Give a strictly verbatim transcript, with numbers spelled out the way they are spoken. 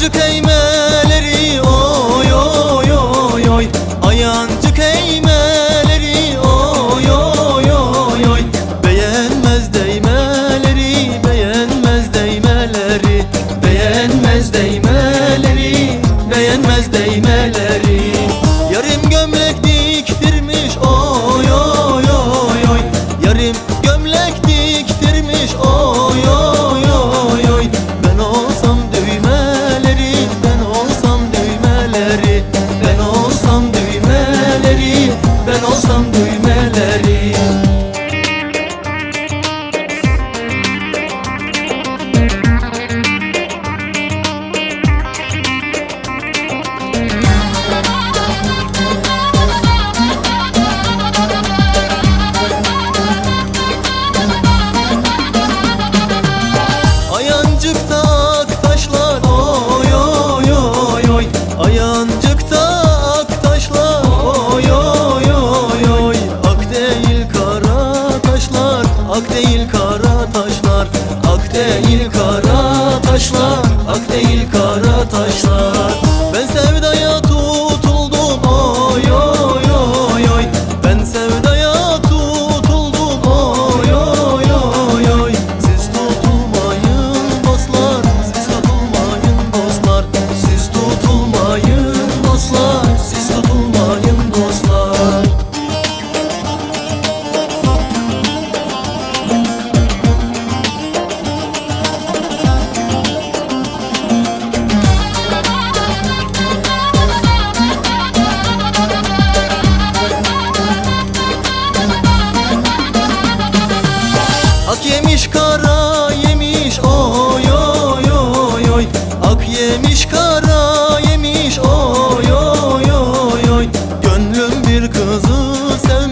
Ayancık eğmeleri oy oy oy oy. Ayancık eğmeleri oy oy oy oy. Beğenmez değmeleri, beğenmez değmeleri, beğenmez değmeleri, beğenmez değmeleri. Yarım gömlek diktirmiş oy oy oy oy. Yarım gömlek diktirmiş oy oy oy oy. Ben olsam düğmeleri, ben olsam düğmeleri, ben olsam düğmeleri, ben olsam düğmeleri. Ayancıkta ak taşlar oy oy oy oy. Ayancıkta ak taşlar oy oy oy oy. Ak değil kara taşlar, ak değil kara taşlar, ak değil kara taşlar, ak değil kara taşlar. Ben sevdaya tutuldum oy oy oy oy. Ben sevdaya tutuldum oy oy oy oy. Siz tutulmayın dostlar, siz tutulmayın dostlar, siz tutulmayın dostlar, siz tutulmayın dostlar. Ak yemiş kara yemiş oy oy oy oy. Ak yemiş kara yemiş oy oy oy oy. Gönlüm bir kızı sev